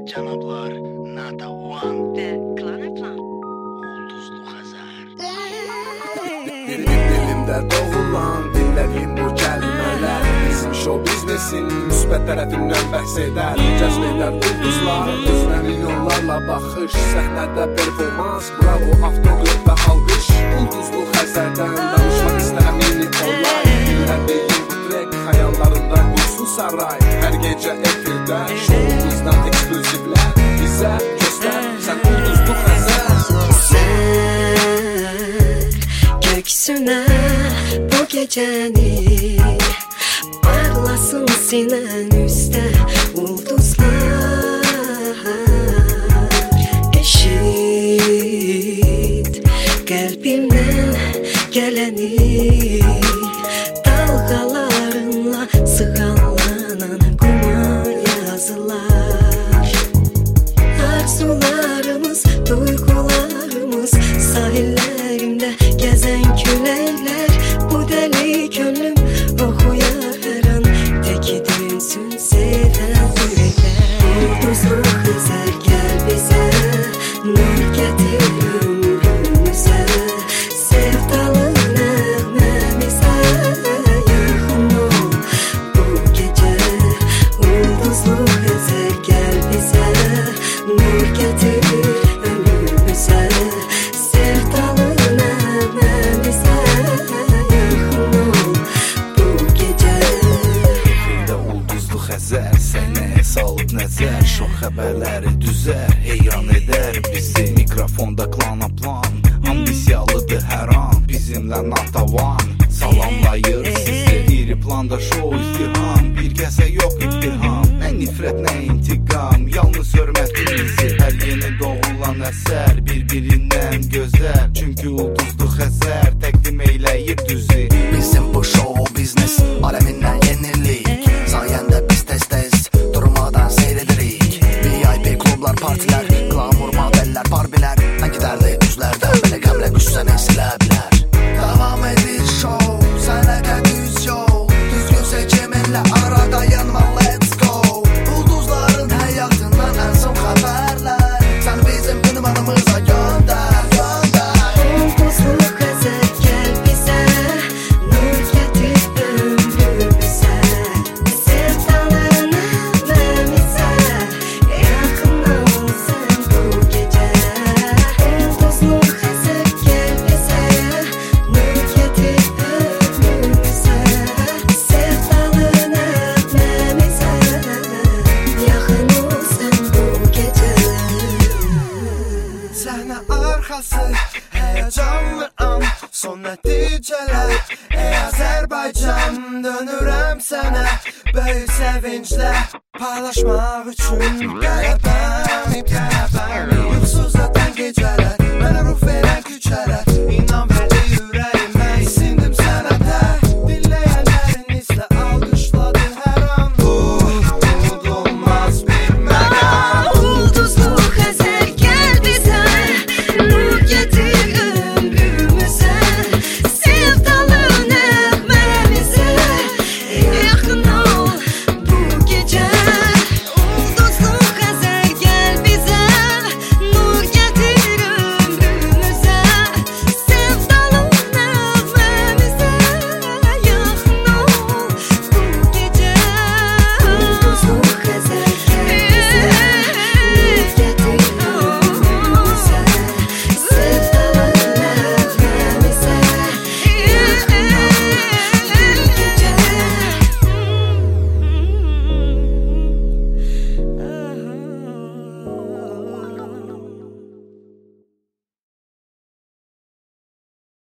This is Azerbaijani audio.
Canablar, Nata One ve Klanaplan. Ulduzlu Xəzər. Dilimdə doğulan, dinlədiyim bu kəlmələr bizim show biznesin müsbət tərəfindən bəhs edər. Cəzb edər ulduzlar, gözünə milyonlarla baxış, səhnədə performans, bravo, avtoqraf və alqış. Ulduzlu Xəzərdən danışmaq istərəm yeni olay. Dinlədiyim bu trek xəyallarımda qursun saray. Hər gecə efirdə şovumuzdan ekskluzivlər bizə göstər, sən ulduzlu Xəzər. Göksüne bu gecəni parlasın sinen üstte ulduzlar. Eşit kalbimden geleni, dalgalarınla sığallanan kuma yazılar. Arzularımız, duygularımız sahillerimde gezen küleyler. Bu deli gönlüm okuyar her an, teki dönsün seven yürekler. Ulduzlu Xəzər gel bize, nur getir ömrümüze. Sevdalı nəğməmizə yaxın ol bu gece. Ulduzlu Xəzər gel bize, nur getir ömrümüze. Sevdalı nəğməmizə yaxın ol bu gece. Xeydə ulduzlu Xəzər, səhnəyə salıb nəzər. Şox xəbərləri düzər, heyran edər bizi. Mikrofonda Klanaplan, ambisiyalıdır hər an, bizimlə Nata One. Salamlayır sizi, iri planda şou izdiham. Bir kəsə yox ittiham, nə nifrət, nə intiqam, yalnız hörmətimizi. Hər yeni doğulan əsər bir-birindən gözəl. Çünki ulduzlu Xəzər təqdim eyləyir düzü. Bizim bu show biznes aleminden yenilik. Sayende biz tez durmadan seyredirik. VIP klublar, partiler, glamour modeller, barbiler. Ben giderdi düzlerden, beni gamle güçsene silebilir. Devam edir show, senede düz yol. Düzgün seçiminle arada yanma, let's go. Ulduzların hayatından en son haberler. Sen bizim ünvanımıza gönder, gönder. Ulduzlu Xəzər gel bize, nur getir ömrümüze. Sevdalı nəğməmizə yaxın ol sen bu gece. Ulduzlu Xəzər gel bize, nur getir ömrümüze. Sevdalı nəğməmizə yaxın ol sen bu gece. Sahne arkası heyecanlı an, son neticeler. Ey Azerbaycan, dönürəm sənə böyük sevinçlə. Paylaşmaq üçün qələbəm, qələbəm.